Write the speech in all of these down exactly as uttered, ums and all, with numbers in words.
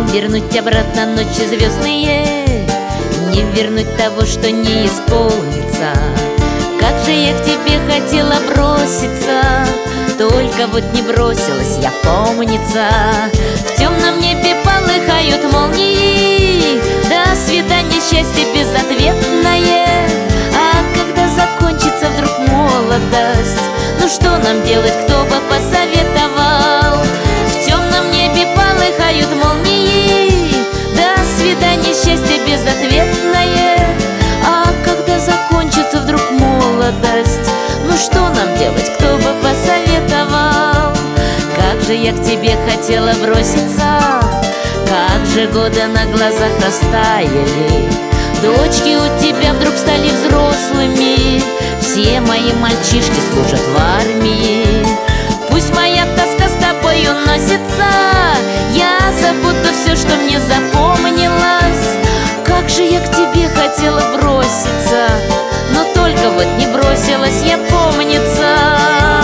вернуть обратно ночи звездные, не вернуть того, что не исполнится. Как же я к тебе хотела броситься, только вот не бросилась я, помнится. В темном небе полыхают молнии, до свидания, счастье безответное. А когда закончится вдруг молодость, ну что нам делать, кто бы посоветовал? В темном небе полыхают молнии, до свидания, счастье безответное. А когда закончится вдруг молодость, ну что нам делать, кто бы посоветовал? Как же я к тебе хотела броситься, как же годы на глазах растаяли. Дочки у тебя вдруг стали взрослыми, все мои мальчишки служат в армии. Пусть моя тоска с тобою носится, я забуду все, что мне запомнилось. Как же я к тебе хотела броситься, но только вот не бросилась я, помнится.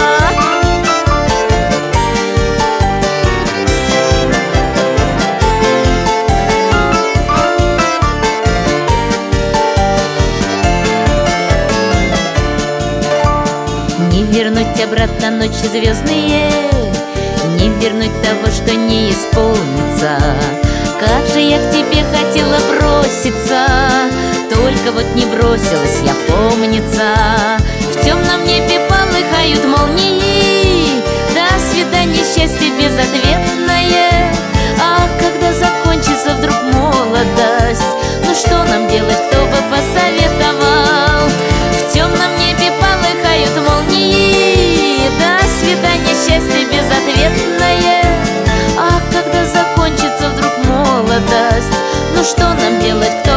Не вернуть обратно ночи звездные, не вернуть того, что не исполнится. Как же я к тебе хотела броситься, только вот не бросилась я, помнится. В темном небе полыхают молнии, до свидания, счастье безответное. А когда закончится вдруг молодость, ну что нам делать, кто бы посоветовал? В темном небе полыхают молнии, до свидания, счастье безответное. А когда закончится вдруг молодость, ну что нам делать, кто